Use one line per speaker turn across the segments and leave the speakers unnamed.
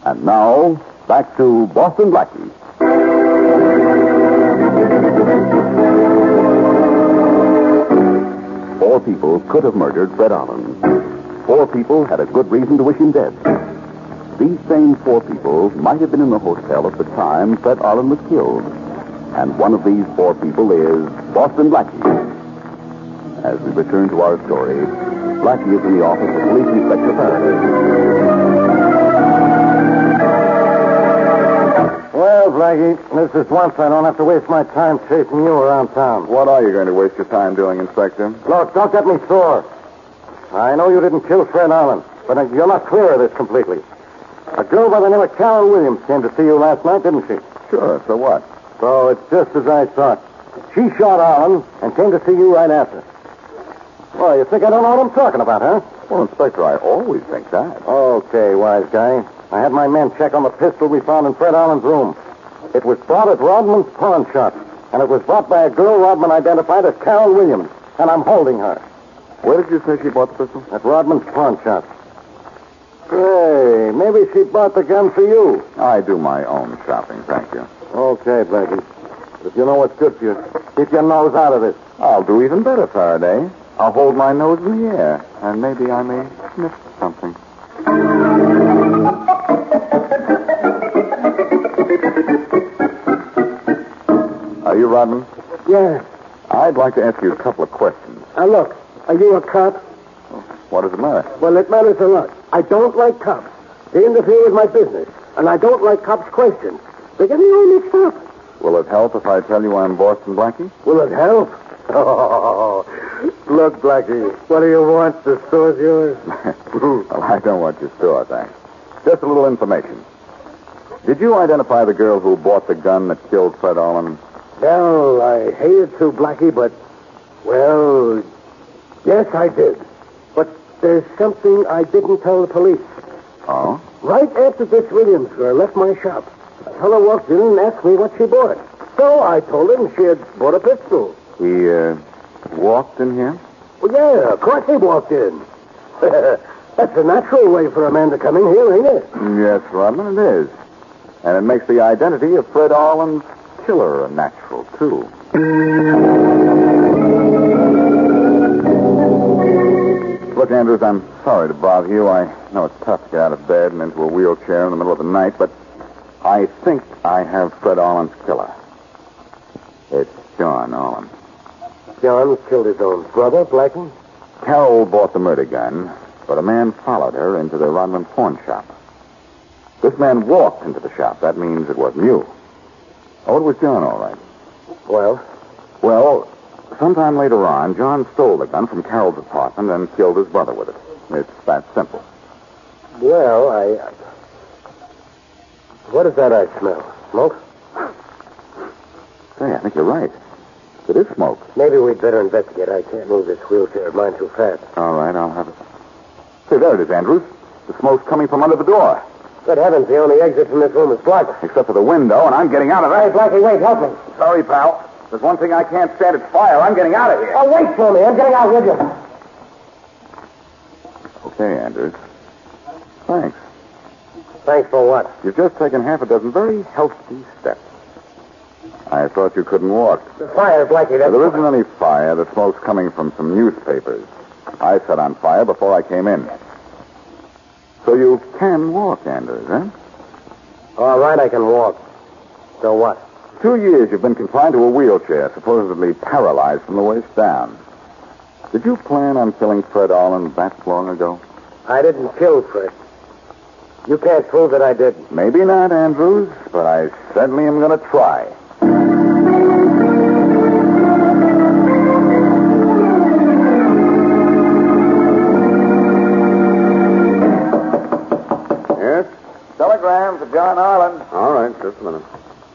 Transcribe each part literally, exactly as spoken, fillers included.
And now, back to Boston Blackie. Four people could have murdered Fred Allen. Four people had a good reason to wish him dead. These same four people might have been in the hotel at the time Fred Allen was killed. And one of these four people is Boston Blackie. As we return to our story, Blackie is in the office of Police Inspector Faraday.
Well, Blackie, this is once I don't have to waste my time chasing you around town.
What are you going to waste your time doing, Inspector?
Look, don't get me sore. I know you didn't kill Fred Allen, but you're not clear of this completely. A girl by the name of Carol Williams came to see you last night, didn't she?
Sure, so what?
So it's just as I thought. She shot Allen and came to see you right after. Well, you think I don't know what I'm talking about, huh?
Well, Inspector, I always think that.
Okay, wise guy. I had my men check on the pistol we found in Fred Allen's room. It was bought at Rodman's pawn shop, and it was bought by a girl Rodman identified as Carol Williams, and I'm holding her.
Where did you say she bought the pistol?
At Rodman's pawn shop. Hey, maybe she bought the gun for you.
I do my own shopping, thank you.
Okay, Blackie. If you know what's good for you, keep your nose out of this.
I'll do even better, Faraday. I'll hold my nose in the air, and maybe I may sniff something. Are you Rodman?
Yeah.
I'd like to ask you a couple of questions.
Now, look, are you a cop?
What does it matter?
Well, it matters a lot. I don't like cops. They interfere with my business. And I don't like cops' questions. They get me all mixed up.
Will it help if I tell you I'm Boston Blackie?
Will it help? Oh, look, Blackie, what do you want? The store's yours?
Well, I don't want your store, thanks. Just a little information. Did you identify the girl who bought the gun that killed Fred Allen?
Well, I hated to, Blackie, but, well, yes, I did. But there's something I didn't tell the police.
Oh?
Right after this Williams girl left my shop, a fellow walked in and asked me what she bought. So I told him she had bought a pistol.
He, uh, walked in here?
Well, yeah, of course he walked in. That's a natural way for a man to come in here, ain't it?
Yes, Rodman, it is. And it makes the identity of Fred Allen's killer a natural, too. Look, Andrews, I'm sorry to bother you. I know it's tough to get out of bed and into a wheelchair in the middle of the night, but I think I have Fred Allen's killer. It's John Allen.
John killed his own brother, Blackie?
Carol bought the murder gun, but a man followed her into the Rodman pawn shop. This man walked into the shop. That means it wasn't you. Oh, it was John, all right.
Well?
Well, sometime later on, John stole the gun from Carol's apartment and killed his brother with it. It's that simple.
Well, I... What is that I smell? Smoke?
Say, I think you're right. It is smoke.
Maybe we'd better investigate. I can't move this wheelchair of mine too fast.
All right, I'll have it. Say, there it is, Andrews. The smoke's coming from under the door.
Good heavens, the only exit from this room is blocked.
Except for the window, and I'm getting out of
Hey,
there.
Blackie, wait, help me.
Sorry, pal. There's one thing I can't stand. It's fire. I'm getting out of here.
Oh, wait for me. I'm getting out with you.
Okay, Andrews. Thanks.
Thanks for what?
You've just taken half a dozen very healthy steps. I thought you couldn't walk.
The fire, Blackie, that's...
Well, there isn't any fire. The smoke's coming from some newspapers. I set on fire before I came in. So you can walk, Andrews, huh?
All right, I can walk. So what?
Two years you've been confined to a wheelchair, supposedly paralyzed from the waist down. Did you plan on killing Fred Allen that long ago?
I didn't kill Fred. You can't prove that I did.
Maybe not, Andrews, but I certainly am going to try.
Yes?
Telegram for John Allen.
All right, just a minute.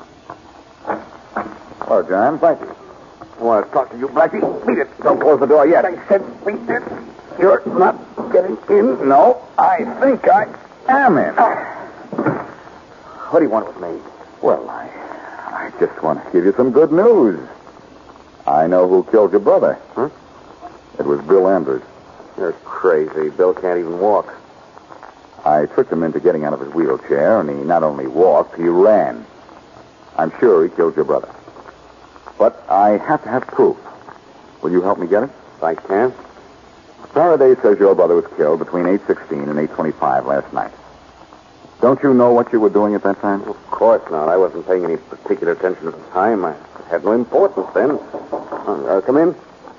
Hello, John. Blackie. I want to talk to you, Blackie. Beat it. Don't close the door yet. I said beat it. You're not getting in? No, I think I am in.
What do you want with me?
Well, I, I just want to give you some good news. I know who killed your brother.
Huh?
It was Bill Andrews.
You're crazy. Bill can't even walk.
I tricked him into getting out of his wheelchair, and he not only walked, he ran. I'm sure he killed your brother. But I have to have proof. Will you help me get it?
I can.
Faraday says your brother was killed between eight sixteen and eight twenty-five last night. Don't you know what you were doing at that time?
Of course not. I wasn't paying any particular attention at the time. I had no importance then. Uh, come in.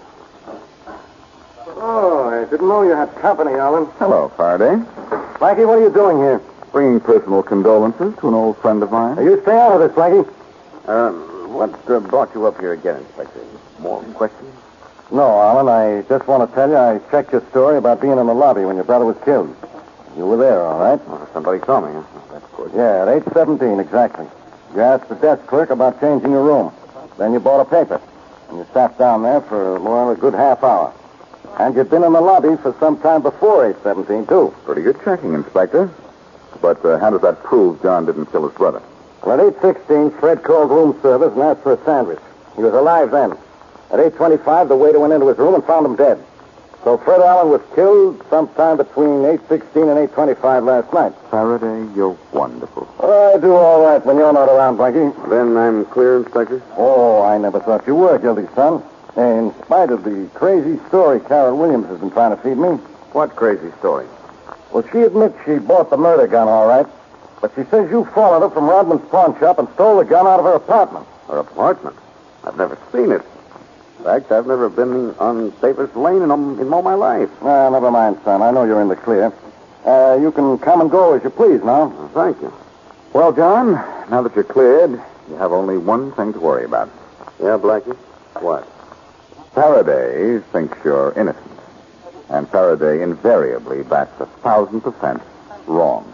Oh, I didn't know you had company, Alan.
Hello, Faraday.
Blackie, what are you doing here?
Bringing personal condolences to an old friend of mine.
Now, you stay out of this, Blackie.
Uh, what uh, brought you up here again, Inspector? More questions?
No, Alan, I just want to tell you I checked your story about being in the lobby when your brother was killed. You were there, all right?
Oh, somebody saw me, huh? Oh, that's good.
Yeah, at eight seventeen, exactly. You asked the desk clerk about changing your room. Then you bought a paper. And you sat down there for more than a good half hour. And you'd been in the lobby for some time before eight seventeen, too.
Pretty good checking, Inspector. But uh, how does that prove John didn't kill his brother?
Well, at eight sixteen, Fred called room service and asked for a sandwich. He was alive then. At eight twenty-five, the waiter went into his room and found him dead. So Fred Allen was killed sometime between eight sixteen and eight twenty-five last night.
Faraday, you're wonderful.
I do all right when you're not around, Blackie.
Then I'm clear, Inspector?
Oh, I never thought you were guilty, son. In spite of the crazy story Carol Williams has been trying to feed me.
What crazy story?
Well, she admits she bought the murder gun, all right. But she says you followed her from Rodman's pawn shop and stole the gun out of her apartment.
Her apartment? I've never seen it. In fact, I've never been on Davis Lane in, um, in all my life.
Ah, never mind, son. I know you're in the clear. Uh, you can come and go as you please now.
Well, thank you.
Well, John, now that you're cleared, you have only one thing to worry about.
Yeah, Blackie? What?
Faraday thinks you're innocent. And Faraday invariably backs a thousand percent wrong.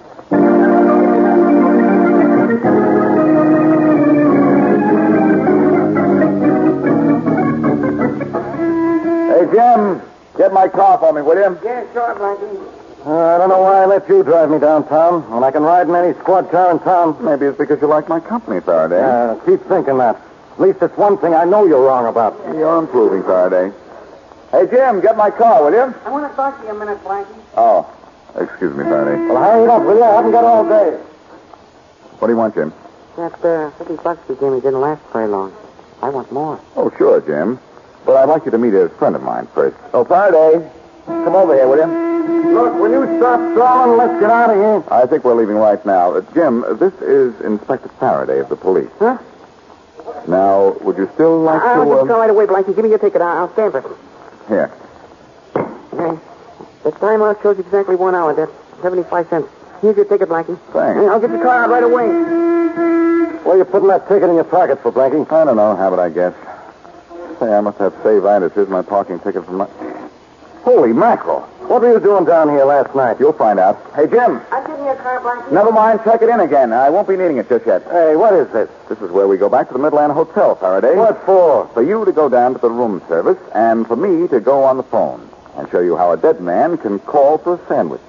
Hey, Jim, get my car for me, will you?
Yeah, sure, Blackie.
Uh, I don't know why I let you drive me downtown when I can ride in any squad car in town.
Maybe it's because you like my company, Faraday.
Uh, keep thinking that. At least it's one thing I know you're wrong about.
You're improving, Faraday. Hey, Jim, get my car, will you?
I want to talk to you a minute, Blackie.
Oh, excuse me, Faraday.
Well, hurry it up, will you? I haven't got all day.
What do you want, Jim?
That uh, fifty bucks you gave me didn't last very long. I want more.
Oh, sure, Jim. But I'd like you to meet a friend of mine first. Oh, Faraday, come over here, will you?
Look, will you stop stalling? Let's get out of here.
I think we're leaving right now. Uh, Jim, uh, this is Inspector Faraday of the police.
Huh?
Now, would you still like
I'll
to...
just
um,
go right away, Blackie. Give me your ticket. I'll, I'll stand for it.
Here.
Okay. The time out shows exactly one hour. That's seventy-five cents. Here's your ticket, Blackie.
Thanks.
Hey, I'll get your car out right away.
What are you putting that ticket in your pocket for, Blackie?
I don't know. Habit, I guess. Say, I must have saved items. Here's my parking ticket from my...
Holy mackerel. What were you doing down here last night?
You'll find out. Hey, Jim.
I'll give you your car, Blackie.
Never mind. Check it in again. I won't be needing it just yet.
Hey, what is this?
This is where we go back to the Midland Hotel, Faraday.
What for?
For you to go down to the room service and for me to go on the phone and show you how a dead man can call for a sandwich.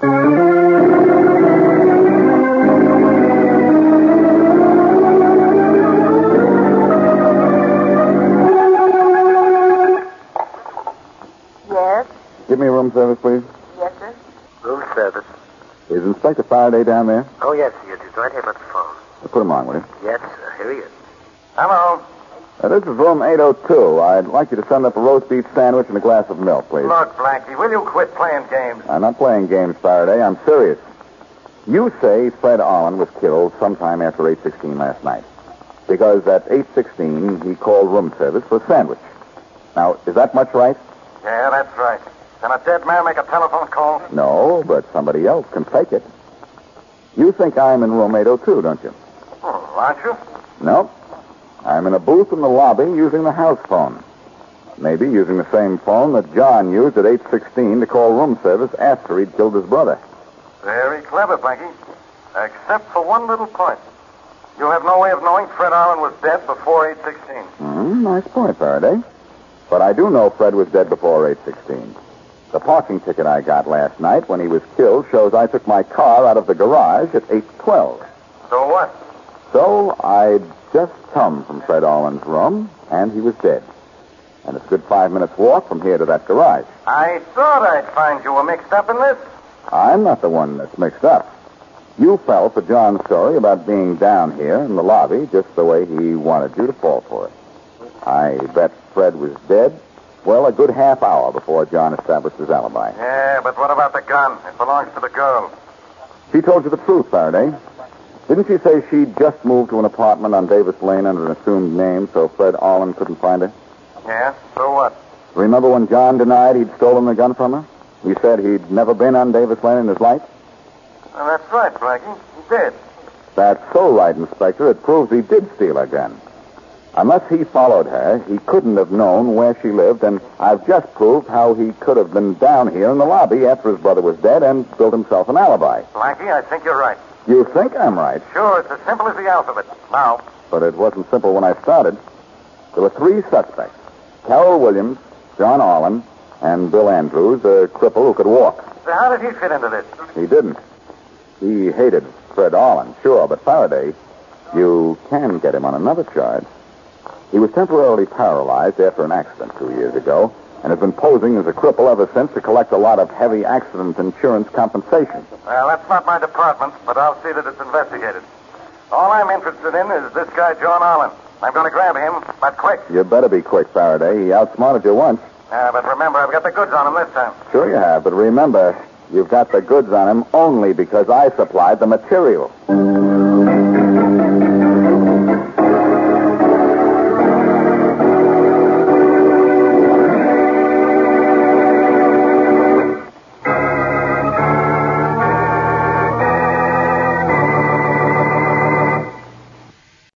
Yes?
Give me a room service, please.
Yes, sir?
Room service.
Is Inspector Faraday down there?
Oh, yes, he is. He's right here by the phone.
Put him on, will you?
Yes, sir. Here he is. Hello.
Uh, this is room eight oh two. I'd like you to send up a roast beef sandwich and a glass of milk, please.
Look, Blackie, will you quit playing games?
I'm not playing games, Faraday. I'm serious. You say Fred Allen was killed sometime after eight sixteen last night. Because at eight sixteen, he called room service for a sandwich. Now, is that much right?
Yeah, that's right. Can a dead man make a telephone call?
No, but somebody else can fake it. You think I'm in room eight oh two, don't you?
Oh, aren't you?
No. I'm in a booth in the lobby using the house phone. Maybe using the same phone that John used at eight sixteen to call room service after he'd killed his brother.
Very clever, Blackie. Except for one little point. You have no way of knowing Fred Allen was dead before eight sixteen.
Hmm, nice point, Faraday. But I do know Fred was dead before eight sixteen. The parking ticket I got last night when he was killed shows I took my car out of the garage at eight twelve.
So what?
So I'd just come from Fred Allen's room, and he was dead. And it's a good five minutes walk from here to that garage.
I thought I'd find you were mixed up in this.
I'm not the one that's mixed up. You fell for John's story about being down here in the lobby just the way he wanted you to fall for it. I bet Fred was dead, well, a good half hour before John established his alibi.
Yeah, but what about the gun? It belongs to the girl.
She told you the truth, Faraday. Didn't she say she'd just moved to an apartment on Davis Lane under an assumed name so Fred Allen couldn't find her?
Yeah, so what?
Remember when John denied he'd stolen the gun from her? He said he'd never been on Davis Lane in his life?
Well, that's right, Blackie. He did.
That's so right, Inspector. It proves he did steal her gun. Unless he followed her, he couldn't have known where she lived, and I've just proved how he could have been down here in the lobby after his brother was dead and built himself an alibi.
Blackie, I think you're right.
You think I'm right?
Sure, it's as simple as the alphabet. Now.
But it wasn't simple when I started. There were three suspects. Carol Williams, John Allen, and Bill Andrews, a cripple who could walk.
So how did he fit into this?
He didn't. He hated Fred Allen, sure, but Faraday, you can get him on another charge. He was temporarily paralyzed after an accident two years ago and has been posing as a cripple ever since to collect a lot of heavy accident insurance compensation.
Well, that's not my department, but I'll see that it's investigated. All I'm interested in is this guy, John Allen. I'm going to grab him, but quick.
You better be quick, Faraday. He outsmarted you once.
Uh, but remember, I've got the goods on him this time.
Sure you have, but remember, you've got the goods on him only because I supplied the material.